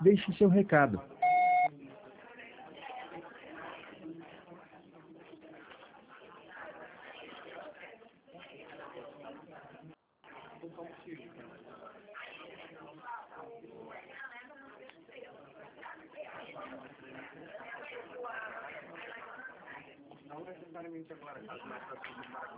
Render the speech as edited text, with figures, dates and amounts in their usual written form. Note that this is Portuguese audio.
Deixe seu recado. Não necessariamente agora, mas para